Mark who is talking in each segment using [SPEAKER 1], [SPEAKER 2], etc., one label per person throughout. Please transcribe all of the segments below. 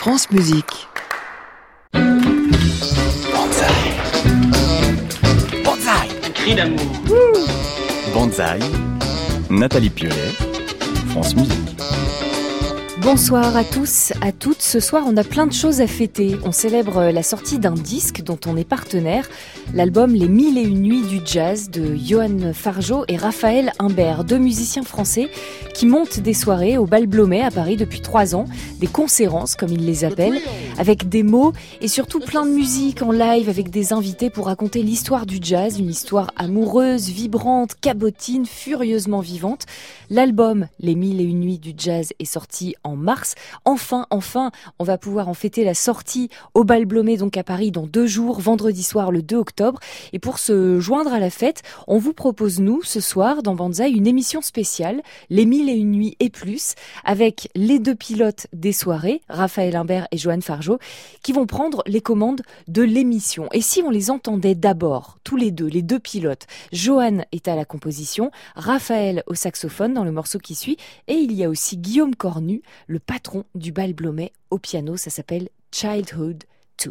[SPEAKER 1] France Musique.
[SPEAKER 2] Banzai. Banzai.
[SPEAKER 3] Un cri d'amour.
[SPEAKER 2] Banzai. Nathalie Piolet. France Musique.
[SPEAKER 4] Bonsoir à tous, à toutes. Ce soir, on a plein de choses à fêter. On célèbre la sortie d'un disque dont on est partenaire, l'album Les 1001 Nuits du Jazz de Johan Fargeau et Raphaël Imbert, deux musiciens français qui montent des soirées au Bal Blomet à Paris depuis 3 ans, des conférences comme ils les appellent, avec des mots et surtout plein de musique en live avec des invités pour raconter l'histoire du jazz, une histoire amoureuse, vibrante, cabotine, furieusement vivante. L'album Les 1001 Nuits du Jazz est sorti en mars. Enfin, on va pouvoir en fêter la sortie au Bal Blomet, donc à Paris, dans 2 jours, vendredi soir, le 2 octobre. Et pour se joindre à la fête, on vous propose, nous, ce soir, dans Banzai, une émission spéciale, Les 1001 Nuits et plus, avec les 2 pilotes des soirées, Raphaël Imbert et Johan Fargeau, qui vont prendre les commandes de l'émission. Et si on les entendait d'abord, tous les deux pilotes, Johan est à la composition, Raphaël au saxophone dans le morceau qui suit, et il y a aussi Guillaume Cornu, le patron du Bal Blomet au piano. Ça s'appelle Childhood 2.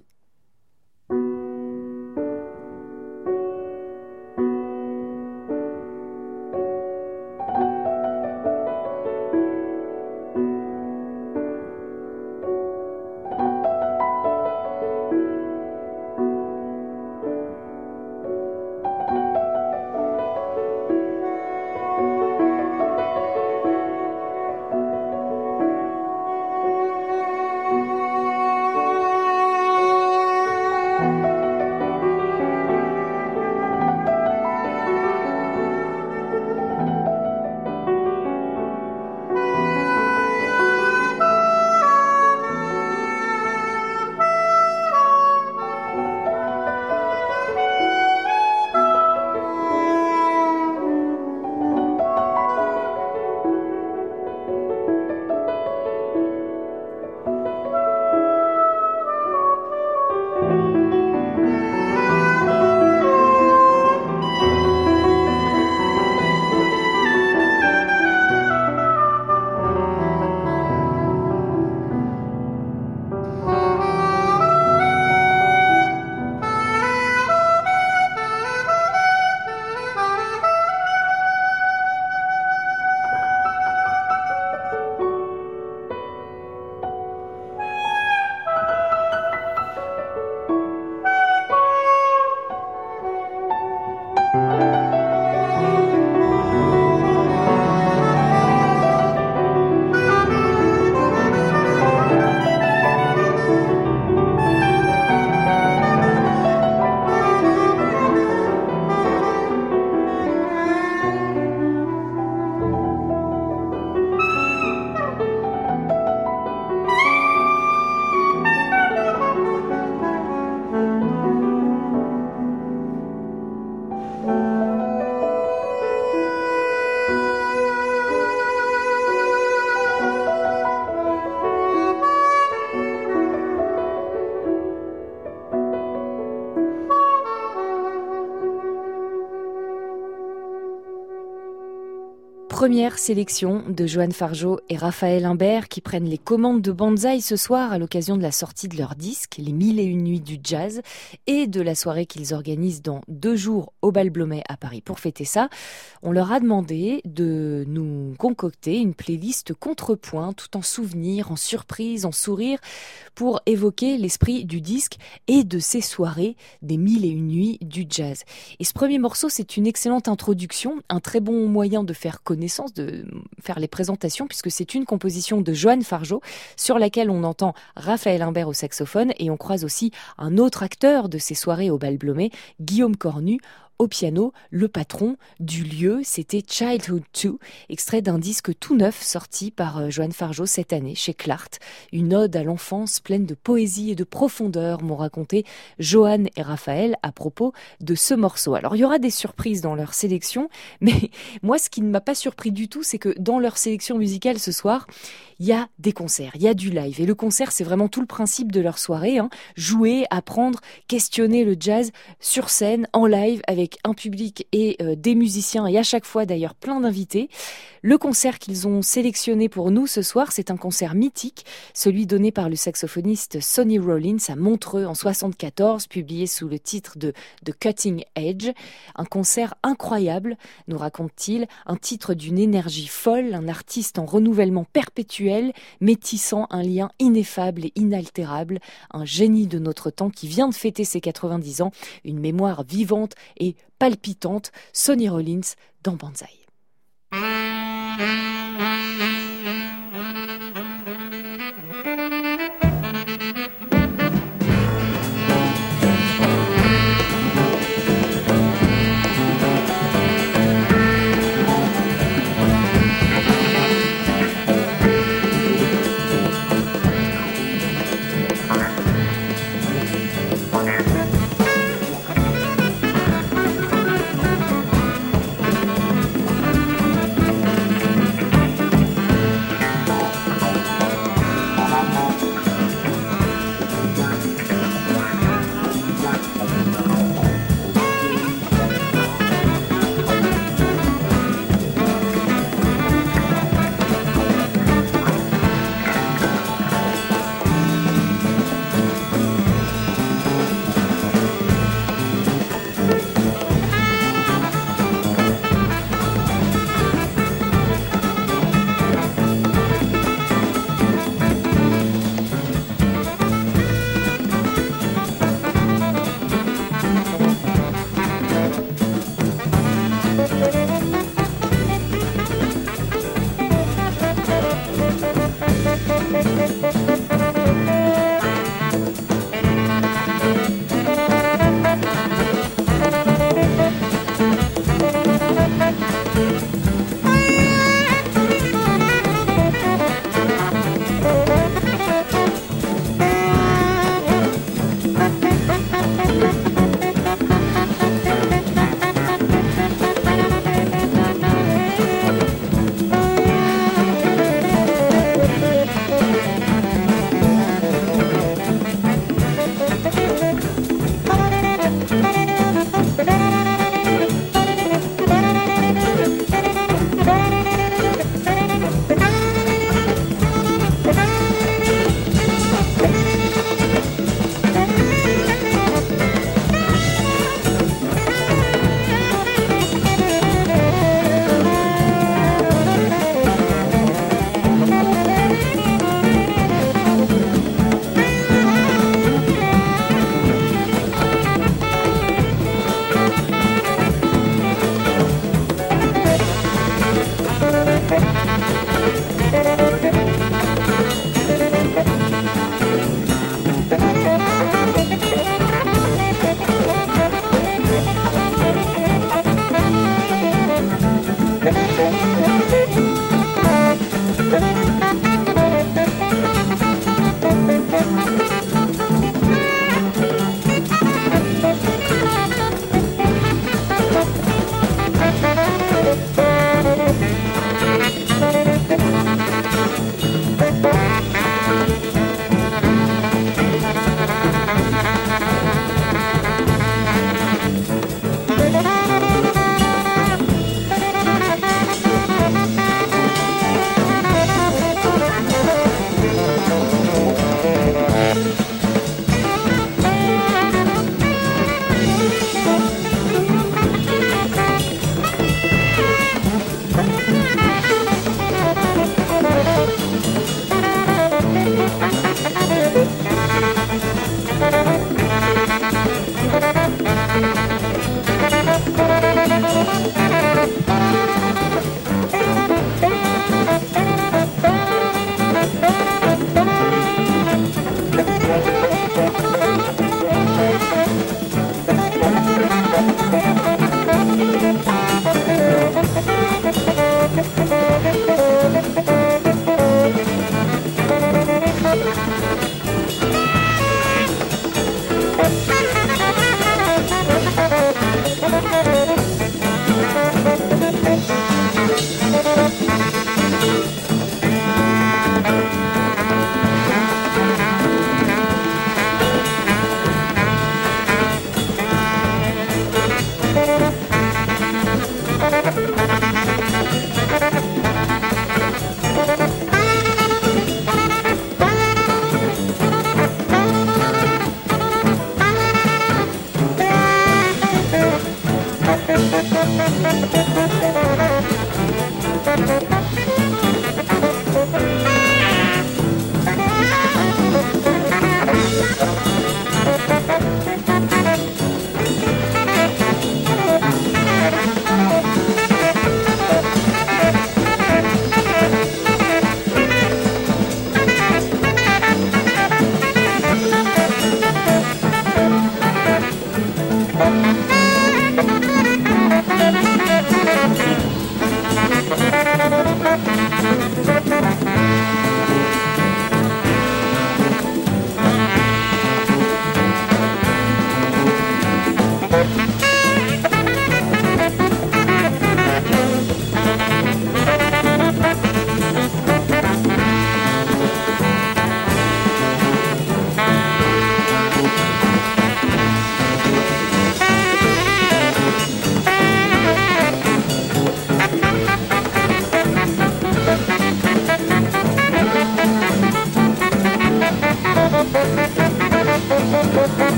[SPEAKER 4] Première sélection de Johan Fargeau et Raphaël Imbert qui prennent les commandes de Banzai ce soir à l'occasion de la sortie de leur disque, Les 1001 Nuits du Jazz, et de la soirée qu'ils organisent dans 2 jours au Bal Blomet à Paris. Pour fêter ça, on leur a demandé de nous concocter une playlist contrepoint, tout en souvenirs, en surprises, en sourires, pour évoquer l'esprit du disque et de ces soirées des 1001 Nuits du Jazz. Et ce premier morceau, c'est une excellente introduction, un très bon moyen de faire connaissance, de faire les présentations, puisque c'est une composition de Johan Fargeau sur laquelle on entend Raphaël Imbert au saxophone, et on croise aussi un autre acteur de ces soirées au Bal Blomet, Guillaume Cornu, au piano, le patron du lieu. C'était Childhood 2, extrait d'un disque tout neuf sorti par Johan Fargeau cette année chez Clart. Une ode à l'enfance pleine de poésie et de profondeur, m'ont raconté Johan et Raphaël à propos de ce morceau. Alors il y aura des surprises dans leur sélection, mais moi ce qui ne m'a pas surpris du tout, c'est que dans leur sélection musicale ce soir, il y a des concerts, il y a du live. Et le concert, c'est vraiment tout le principe de leur soirée, hein. Jouer, apprendre, questionner le jazz sur scène, en live, avec avec un public et des musiciens, et à chaque fois d'ailleurs plein d'invités. Le concert qu'ils ont sélectionné pour nous ce soir, c'est un concert mythique, celui donné par le saxophoniste Sonny Rollins à Montreux en 1974, publié sous le titre de The Cutting Edge. Un concert incroyable, nous raconte-t-il, un titre d'une énergie folle, un artiste en renouvellement perpétuel, métissant un lien ineffable et inaltérable, un génie de notre temps qui vient de fêter ses 90 ans, une mémoire vivante et palpitante, Sonny Rollins dans Banzai.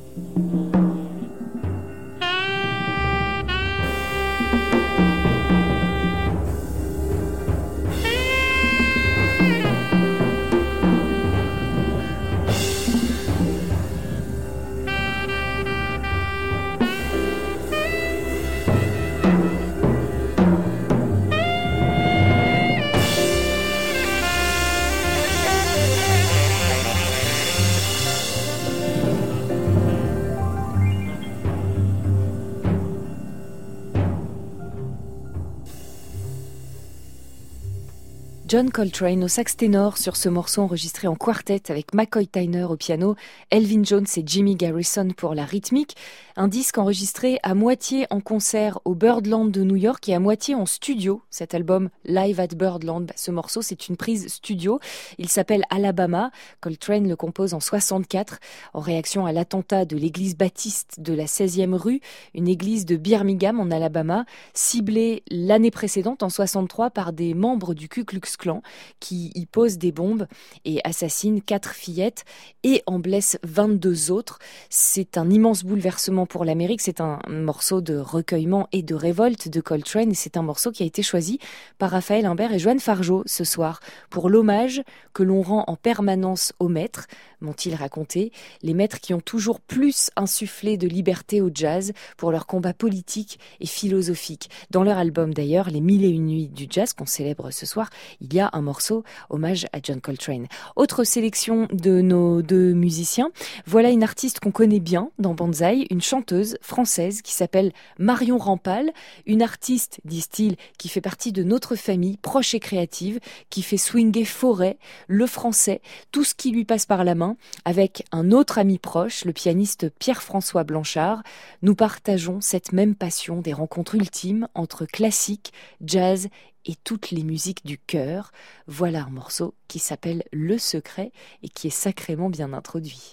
[SPEAKER 4] John Coltrane au sax ténor sur ce morceau enregistré en quartet avec McCoy Tyner au piano, Elvin Jones et Jimmy Garrison pour la rythmique. Un disque enregistré à moitié en concert au Birdland de New York et à moitié en studio. Cet album Live at Birdland, ce morceau c'est une prise studio. Il s'appelle Alabama. Coltrane le compose en 64 en réaction à l'attentat de l'église baptiste de la 16e rue, une église de Birmingham en Alabama, ciblée l'année précédente en 63 par des membres du Ku Klux Klan qui y posent des bombes et assassinent 4 fillettes et en blessent 22 autres. C'est un immense bouleversement pour l'Amérique, c'est un morceau de recueillement et de révolte de Coltrane et c'est un morceau qui a été choisi par Raphaël Imbert et Joanne Fargeot ce soir pour l'hommage que l'on rend en permanence aux maîtres, m'ont-ils raconté, les maîtres qui ont toujours plus insufflé de liberté au jazz pour leur combat politique et philosophique. Dans leur album d'ailleurs, Les 1001 nuits du jazz qu'on célèbre ce soir, il y a un morceau hommage à John Coltrane. Autre sélection de nos deux musiciens, voilà une artiste qu'on connaît bien dans Banzai, une chanteuse française qui s'appelle Marion Rampal, une artiste, disent-ils, qui fait partie de notre famille proche et créative, qui fait swinger Forêt, le français, tout ce qui lui passe par la main, avec un autre ami proche, le pianiste Pierre-François Blanchard. Nous partageons cette même passion des rencontres ultimes entre classique, jazz et toutes les musiques du cœur. Voilà un morceau qui s'appelle Le Secret et qui est sacrément bien introduit.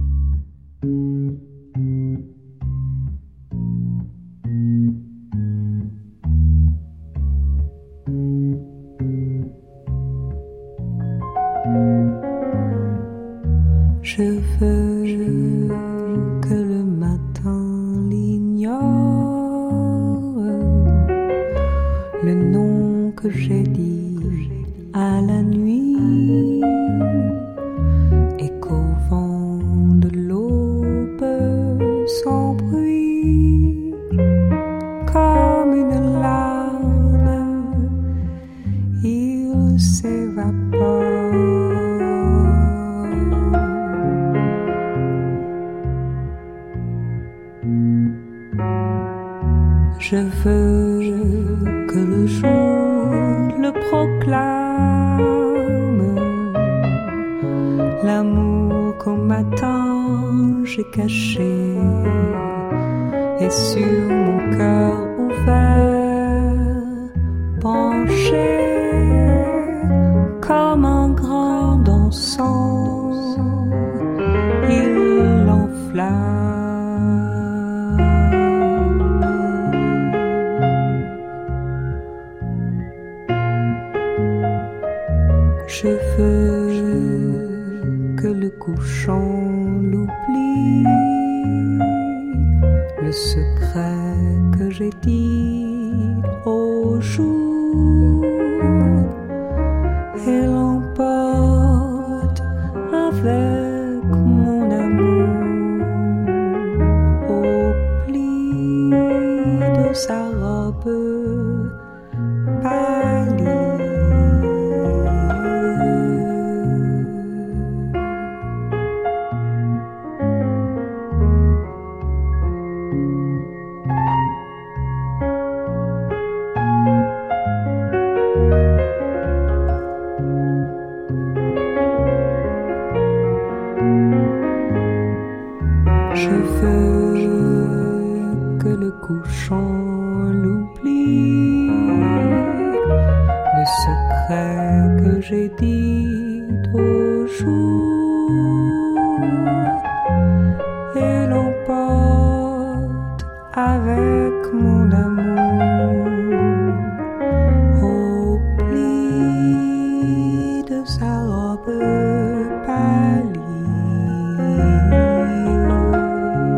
[SPEAKER 1] Je veux que le matin l'ignore, le nom que j'ai dit à la nuit, et qu'au vent de l'aube sans bruit, comme une larme, il s'évapore. Je veux que le jour le proclame, l'amour qu'au matin j'ai caché est sur mon cœur ouvert, penché comme un grand dansant, il l'enflamme. Je veux que le couchant l'oublie, le secret que j'ai dit au jour, et l'emporte avec mon amour au pli de sa robe pâlie. Je veux que le couchant l'oublie, le secret que j'ai dit au jour, et l'emporte avec mon amour au pli de sa robe pâlie.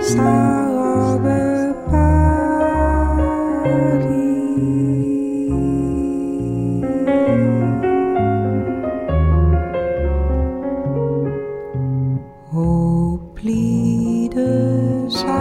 [SPEAKER 1] sa robe pâlie au pli de sa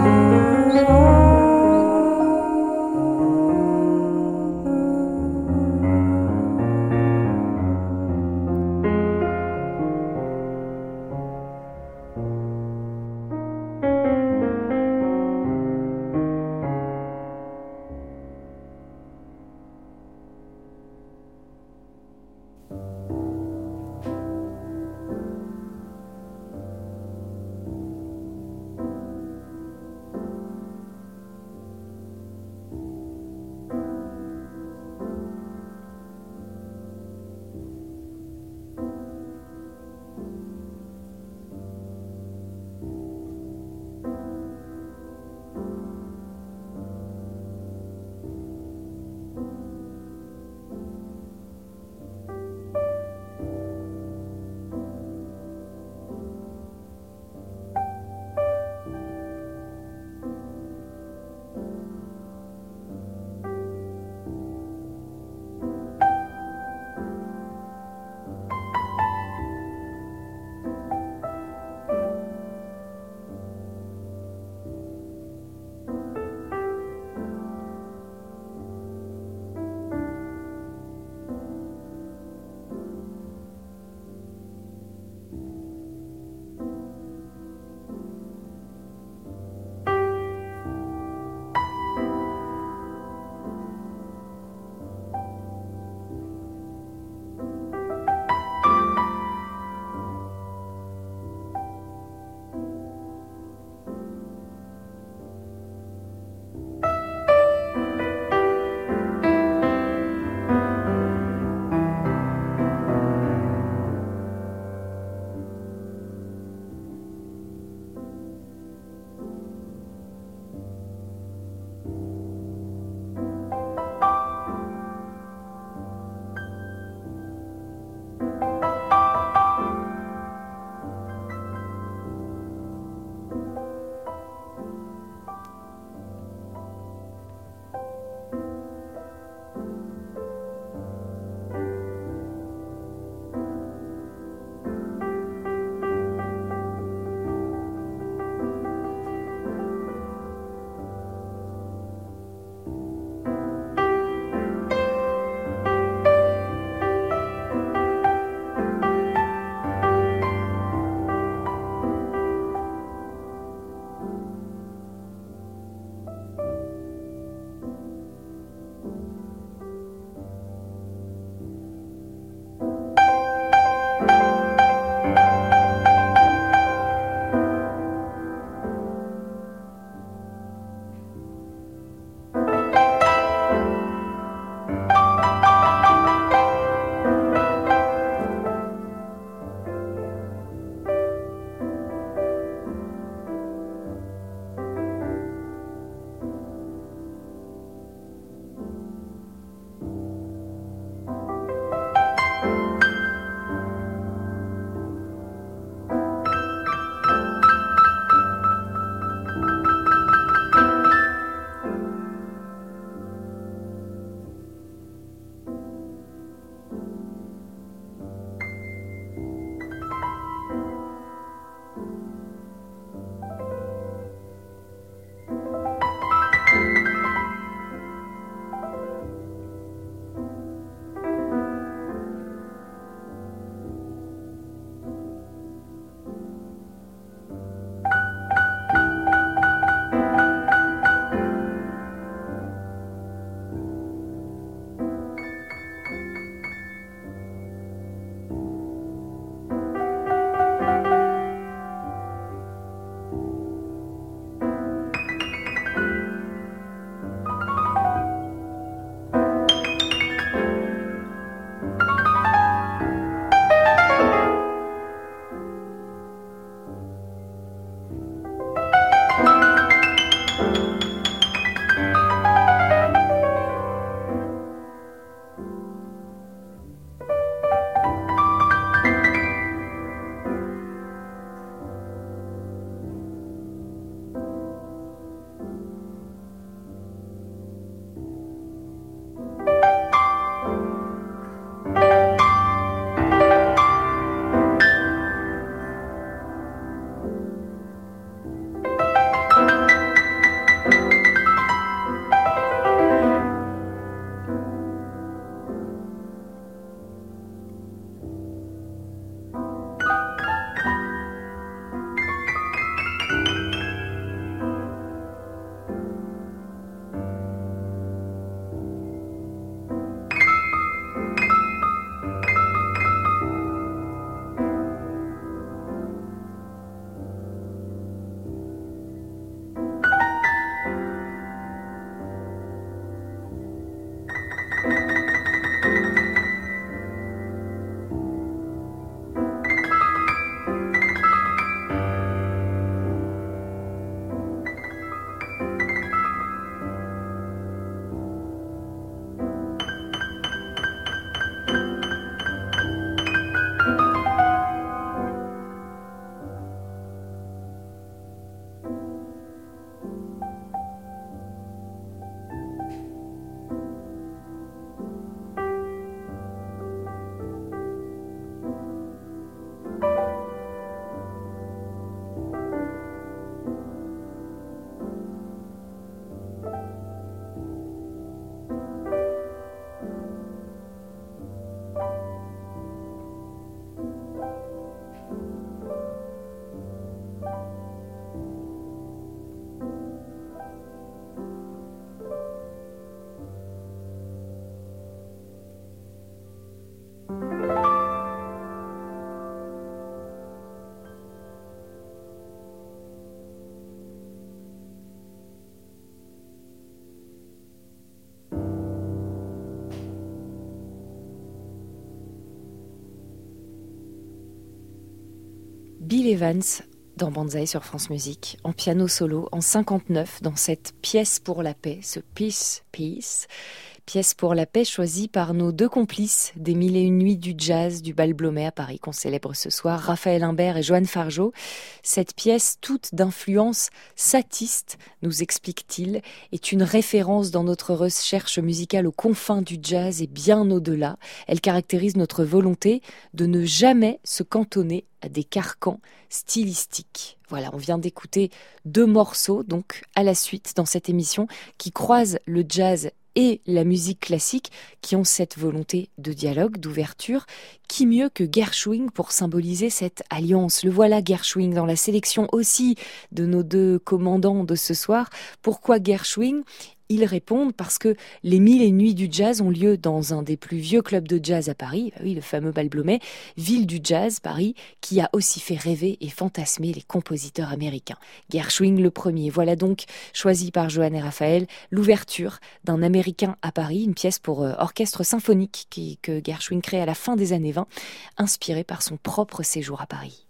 [SPEAKER 4] Bill Evans dans Banzai sur France Musique, en piano solo, en 59, dans cette pièce pour la paix, ce Peace, Peace. Pièce pour la paix choisie par nos deux complices des Mille et une nuits du jazz du Bal Blomet à Paris qu'on célèbre ce soir, Raphaël Imbert et Joanne Fargeot. Cette pièce, toute d'influence satiste, nous explique-t-il, est une référence dans notre recherche musicale aux confins du jazz et bien au-delà. Elle caractérise notre volonté de ne jamais se cantonner à des carcans stylistiques. Voilà, on vient d'écouter 2 morceaux, donc à la suite dans cette émission, qui croisent le jazz et la musique classique, qui ont cette volonté de dialogue, d'ouverture. Qui mieux que Gershwin pour symboliser cette alliance? Le voilà Gershwin dans la sélection aussi de nos 2 commandants de ce soir. Pourquoi Gershwin? Ils répondent parce que les Mille et une nuits du jazz ont lieu dans un des plus vieux clubs de jazz à Paris, oui, le fameux Bal Blomet, ville du jazz, Paris, qui a aussi fait rêver et fantasmer les compositeurs américains. Gershwin le premier, voilà donc, choisi par Joanne et Raphaël, l'ouverture d'un Américain à Paris, une pièce pour orchestre symphonique que Gershwin crée à la fin des années 20, inspirée par son propre séjour à Paris.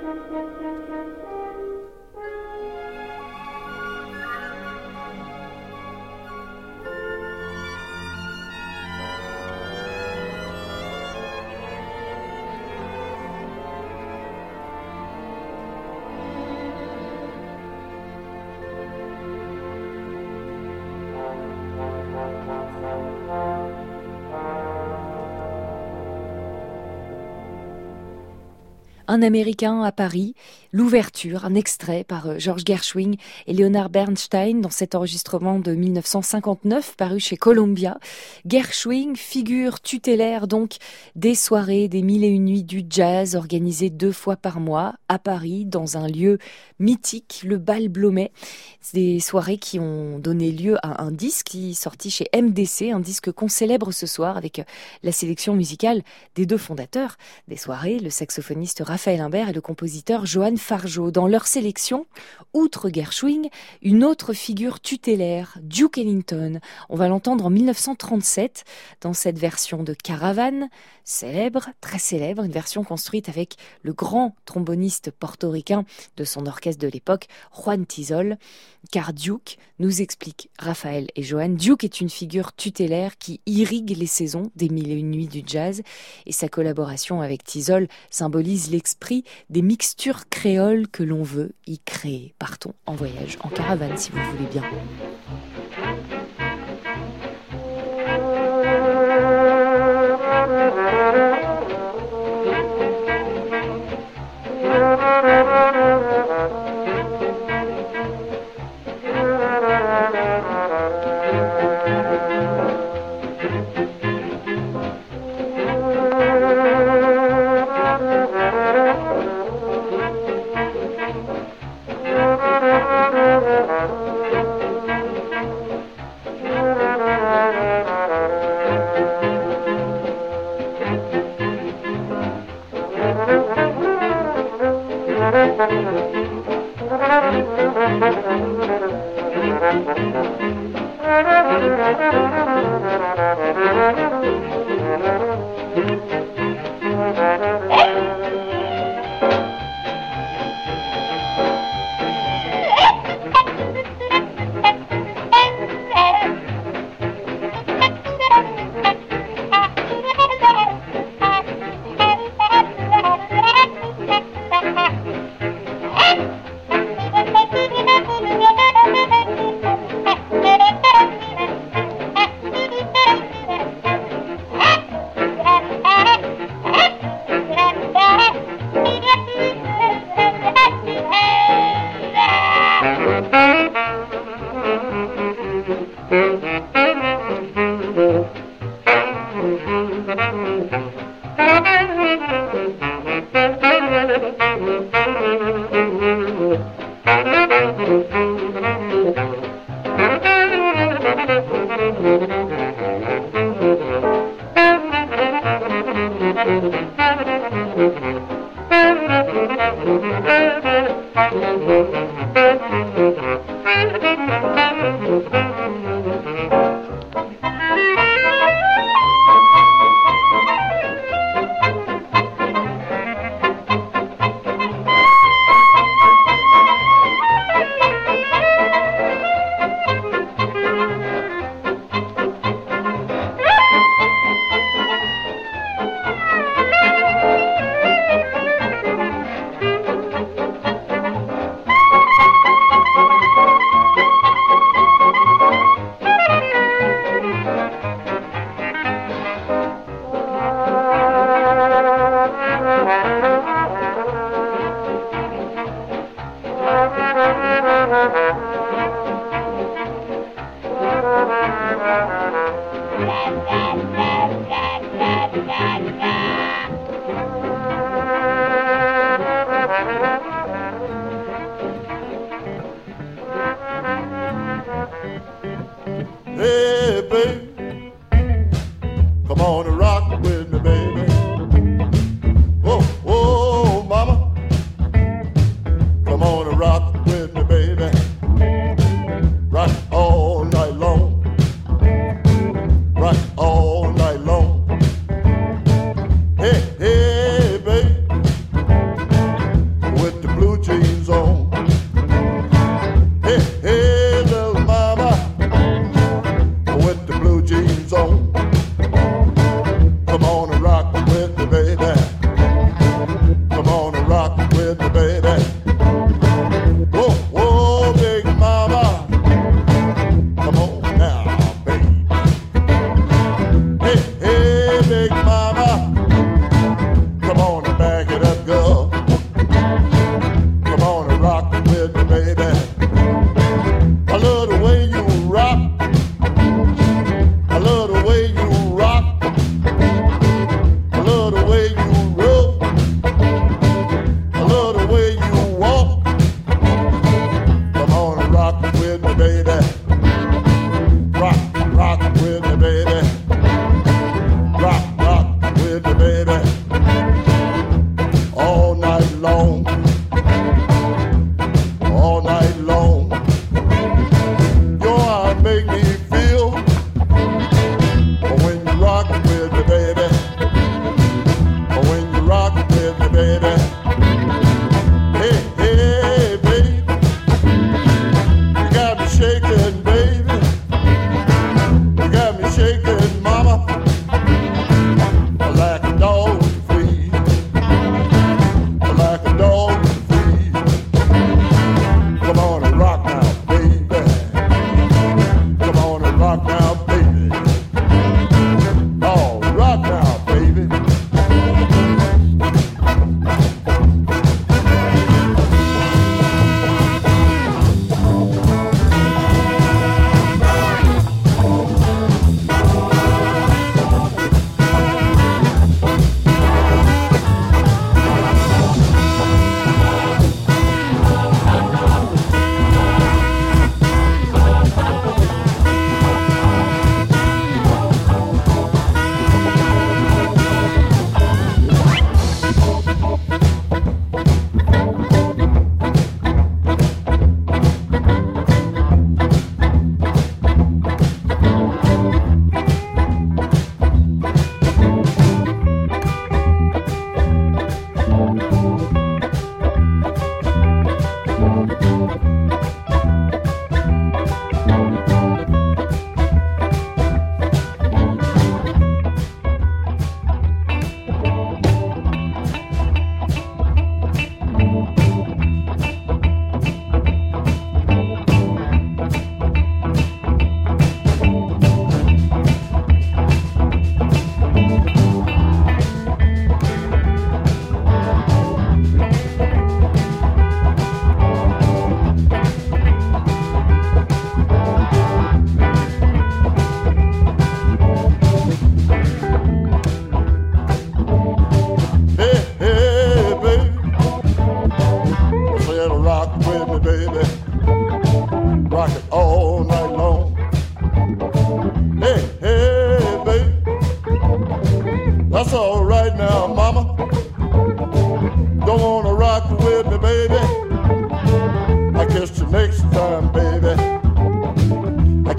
[SPEAKER 4] Un Américain à Paris, l'ouverture, un extrait par George Gershwin et Leonard Bernstein dans cet enregistrement de 1959 paru chez Columbia. Gershwin, figure tutélaire donc des soirées des 1001 nuits du jazz organisées 2 fois par mois à Paris dans un lieu mythique, le Bal Blomet. Des soirées qui ont donné lieu à un disque qui est sorti chez MDC, un disque qu'on célèbre ce soir avec la sélection musicale des 2 fondateurs des soirées, le saxophoniste Raphaël Imbert et le compositeur Johann Fargeau. Dans leur sélection, outre Gershwin, une autre figure tutélaire, Duke Ellington. On va l'entendre en 1937 dans cette version de Caravane, célèbre, très célèbre, une version construite avec le grand tromboniste portoricain de son orchestre de l'époque, Juan Tizol. Car Duke, nous explique Raphaël et Johann, Duke est une figure tutélaire qui irrigue les saisons des 1001 nuits du jazz et sa collaboration avec Tizol symbolise l'esprit des mixtures créoles que l'on veut y créer. Partons en voyage en caravane si vous voulez bien.
[SPEAKER 3] Hey, baby, come on and rock with me, baby. Oh, oh, mama, come on and rock with me, baby. Rock all night long, rock all night long. Hey, hey, baby,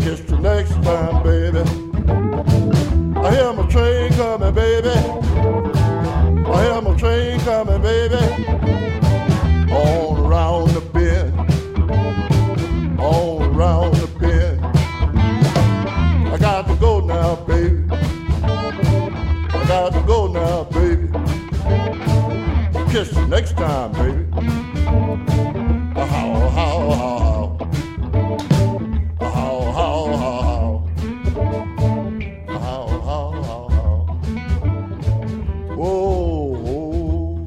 [SPEAKER 3] Kiss you next time, baby. I hear my train coming, baby. I hear my train coming, baby. On around the bend, on around the bend. I got to go now, baby. I got to go now, baby. Kiss you next time, baby. How, how, how. How, how, how. How, how, how. Whoa, whoa.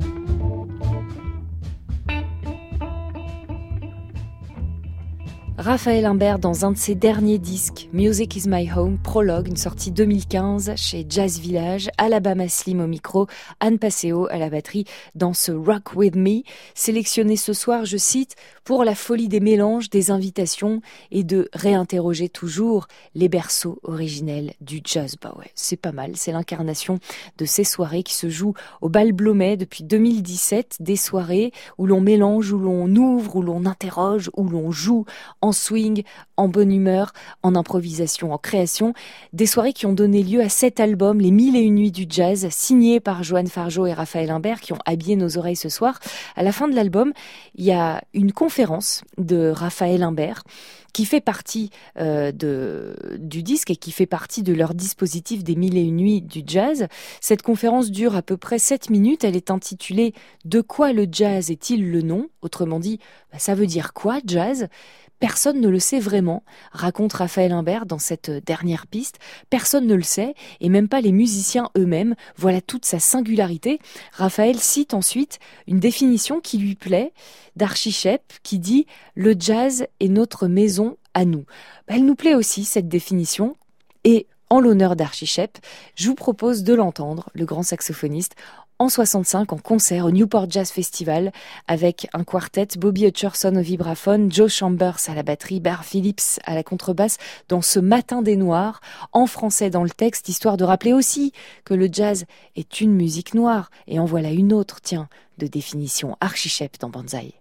[SPEAKER 4] Raphaël Imbert dans un de ses derniers disques, Music is My Home, Prologue, une sortie 2015 chez Jazz Village, Alabama Slim au micro, Anne Passeo à la batterie dans ce Rock With Me, sélectionné ce soir, je cite, pour la folie des mélanges, des invitations et de réinterroger toujours les berceaux originels du jazz. Bah ouais, c'est pas mal, c'est l'incarnation de ces soirées qui se jouent au Bal Blomet depuis 2017, des soirées où l'on mélange, où l'on ouvre, où l'on interroge, où l'on joue en swing, en bonne humeur, en improvisation, en création. Des soirées qui ont donné lieu à 7 albums, les 1001 nuits du jazz, signés par Joan Fargeau et Raphaël Imbert, qui ont habillé nos oreilles ce soir. À la fin de l'album, il y a une conférence de Raphaël Imbert qui fait partie du disque et qui fait partie de leur dispositif des 1001 nuits du jazz. Cette conférence dure à peu près 7 minutes. Elle est intitulée « De quoi le jazz est-il le nom ?» Autrement dit, ça veut dire quoi, jazz ? Personne ne le sait vraiment, raconte Raphaël Imbert dans cette dernière piste. Personne ne le sait, et même pas les musiciens eux-mêmes. Voilà toute sa singularité. Raphaël cite ensuite une définition qui lui plaît d'Archie Shepp, qui dit « Le jazz est notre maison à nous ». Elle nous plaît aussi, cette définition, et en l'honneur d'Archie Shepp, je vous propose de l'entendre, le grand saxophoniste, en 65 en concert au Newport Jazz Festival avec un quartet, Bobby Hutcherson au vibraphone, Joe Chambers à la batterie, Bear Phillips à la contrebasse dans ce Matin des Noirs, en français dans le texte, histoire de rappeler aussi que le jazz est une musique noire. Et en voilà une autre, tiens, de définition Archie Shepp dans Banzai.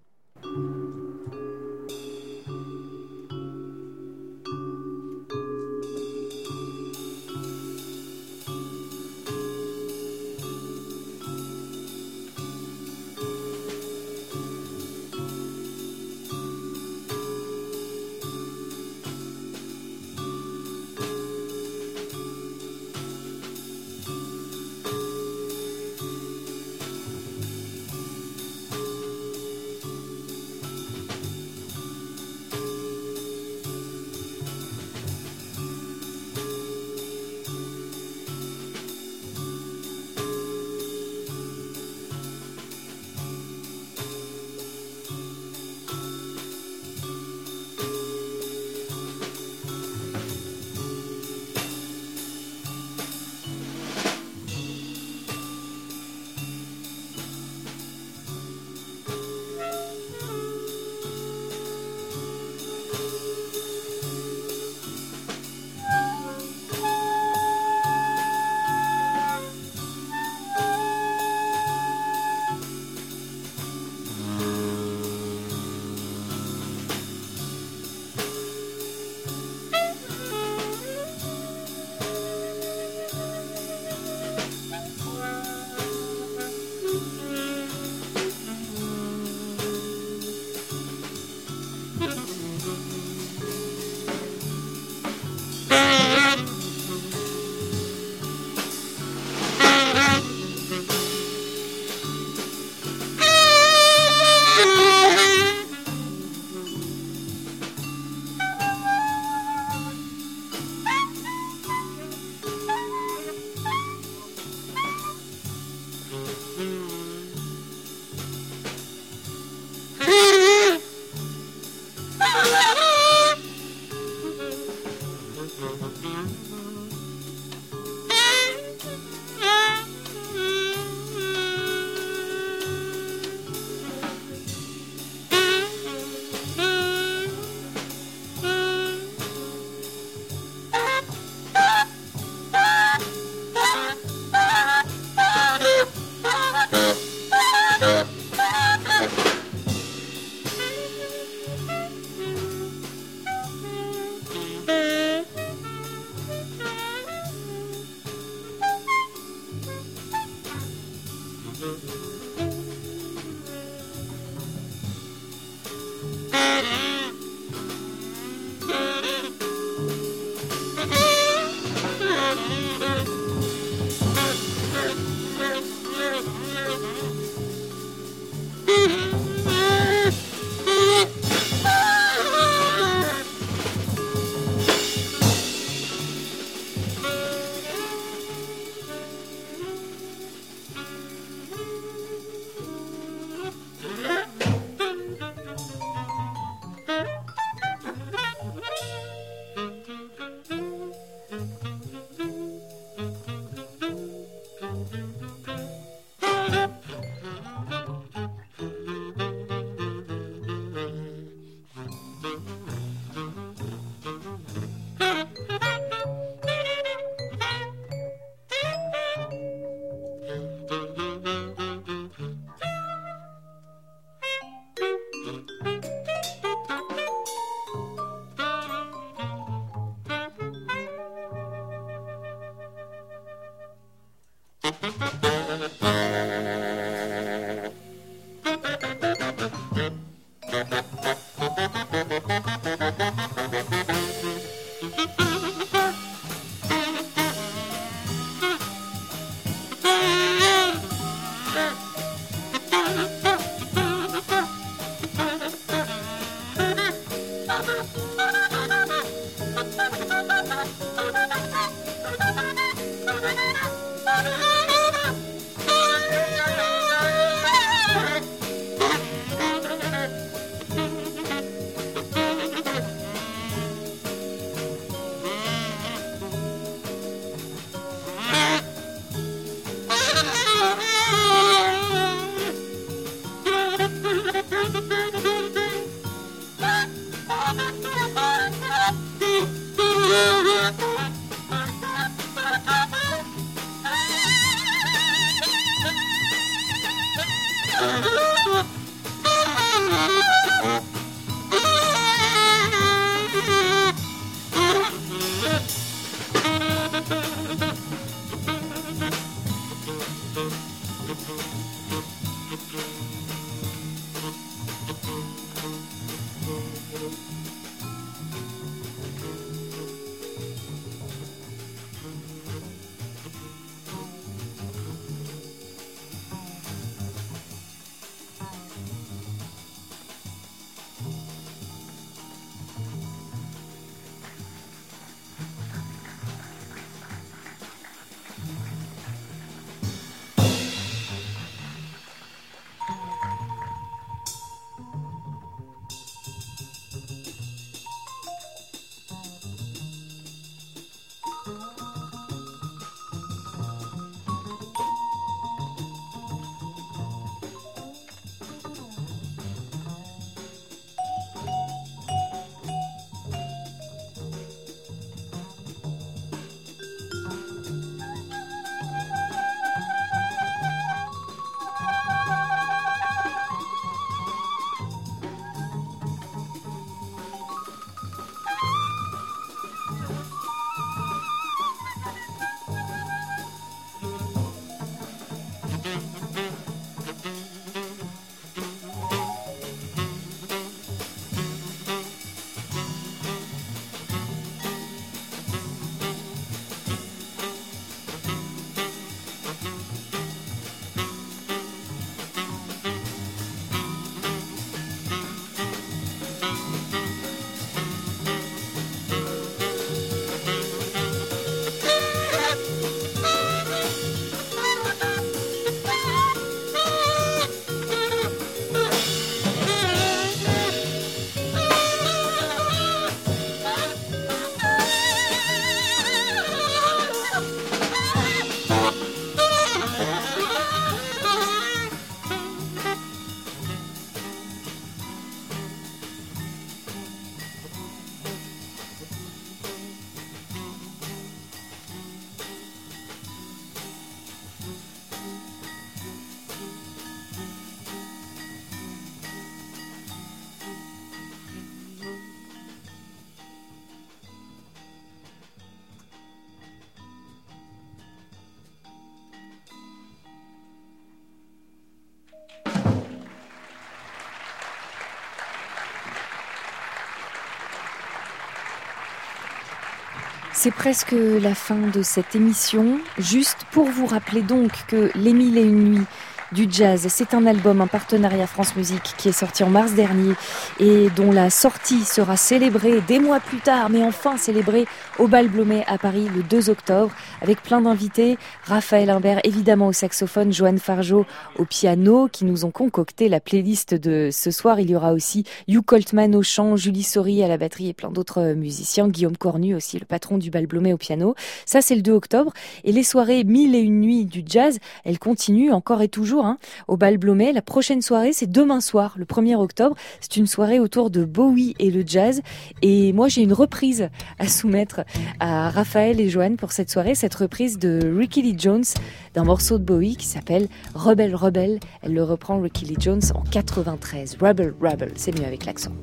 [SPEAKER 4] C'est presque la fin de cette émission. Juste pour vous rappeler donc que Les Mille et Une Nuits du Jazz, c'est un album, un partenariat France Musique qui est sorti en mars dernier et dont la sortie sera célébrée des mois plus tard, mais enfin célébrée au Bal Blomet à Paris le 2 octobre avec plein d'invités. Raphaël Imbert évidemment au saxophone, Joan Fargeau au piano qui nous ont concocté la playlist de ce soir. Il y aura aussi Hugh Coltman au chant, Julie Saury à la batterie et plein d'autres musiciens. Guillaume Cornu aussi, le patron du Bal Blomet au piano. Ça c'est le 2 octobre et les soirées Mille et Une Nuits du Jazz, elles continuent encore et toujours au Bal Blomet. La prochaine soirée, c'est demain soir, le 1er octobre. C'est une soirée autour de Bowie et le jazz. Et moi, j'ai une reprise à soumettre à Raphaël et Joanne pour cette soirée. Cette reprise de Ricky Lee Jones, d'un morceau de Bowie qui s'appelle Rebel Rebel. Elle le reprend, Ricky Lee Jones, en 93. Rebel Rebel, c'est mieux avec l'accent.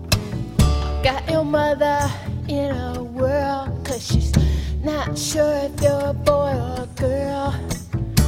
[SPEAKER 5] Got your mother in a whirl, 'cause she's not sure if you're a boy or a girl.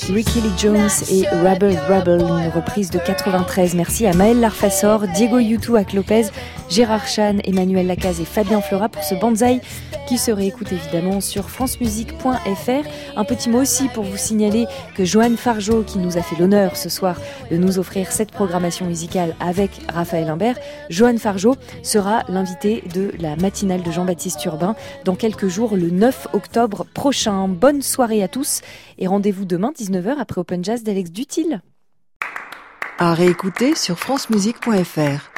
[SPEAKER 4] Ricky Lee Jones et Rubble Rubble, une reprise de 93. Merci à Maël Larfassor, Diego Youtouak Lopez, Gérard Chan, Emmanuel Lacaze et Fabien Fleurat pour ce Banzai qui se réécoute évidemment sur francemusique.fr. Un petit mot aussi pour vous signaler que Johan Fargeau, qui nous a fait l'honneur ce soir de nous offrir cette programmation musicale avec Raphaël Imbert, Johan Fargeau sera l'invité de la matinale de Jean-Baptiste Urbain dans quelques jours, le 9 octobre prochain. Bonne soirée à tous et rendez-vous demain 19h après Open Jazz d'Alex Dutil.
[SPEAKER 1] À réécouter sur francemusique.fr.